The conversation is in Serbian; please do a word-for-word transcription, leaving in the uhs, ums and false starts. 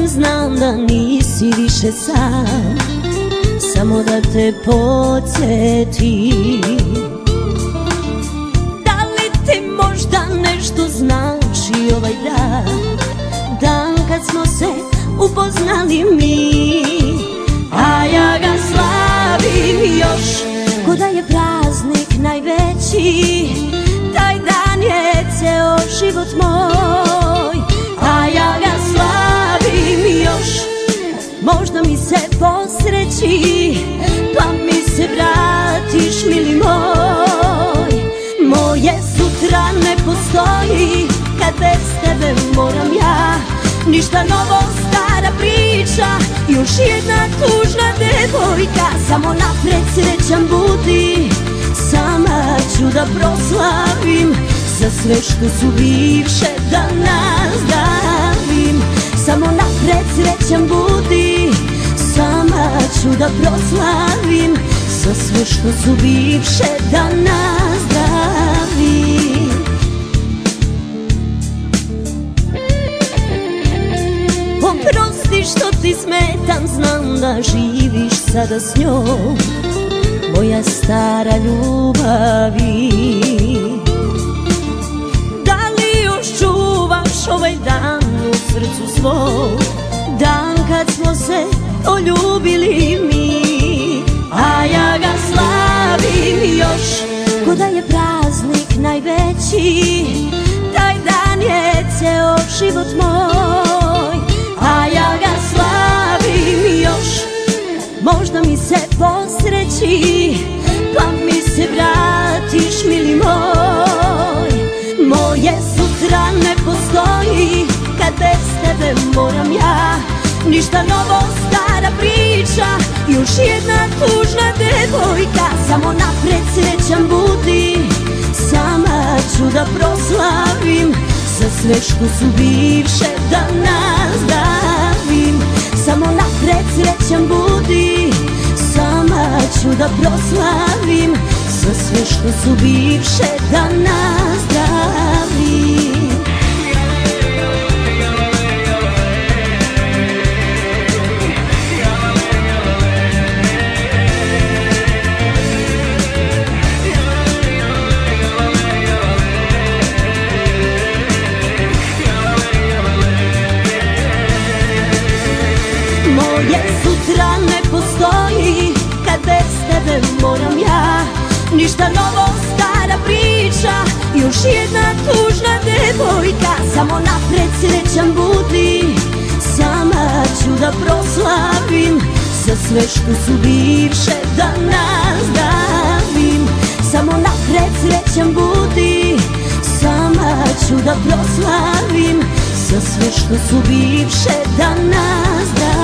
znam da nisi više sam, samo da te podsjetim. Da li ti možda nešto znači ovaj dan, dan kad smo se upoznali mi, a ja ga slavim još ko da je praznik najveći. Taj dan je ceo život moj, a ja ga slavim još. Možda mi se posreći, pa mi se vratiš, mili moj. Moje sutra ne postoji, kad bez tebe moram ja. Ništa novo, stara priča, još jedna tužna devojka. Samo napred, srećan budi, sama ću da proslavim za sve što su bivše, da nazdravim. Samo napred, srećan budi, sama ću da proslavim za sve što su bivše, da nazdravim. Oprosti što ti smetam, znam da živiš sada s njom, moja stara ljubavi. Da li još čuvaš ovaj dan u srcu svom, dan kad smo se poljubili mi, a ja ga slavim još ko da je praznik najveći. Taj dan je ceo život moj, a ja ga slavim još. Možda mi se posreći, pa mi se vratiš, mili moj. Moje sutra ne postoji, kad bez tebe moram ja. Ništa novo, stara priča, još jedna tužna devojka. Samo napred, srećan budi, sama ću da proslavim za sve što su bivše, da nazdravim. Samo napred, srećan budi, sama ću da proslavim za sve što su bivše, da nazdravim. Moje sutra ne postoji, kad bez tebe moram ja. Ništa novo, stara priča, još jedna tužna devojka. Samo napred, srećan budi, sama ću da proslavim za sve što su bivše, da nazdravim. Samo napred, srećan budi, sama ću da proslavim za sve što su bivše, da nazdravim.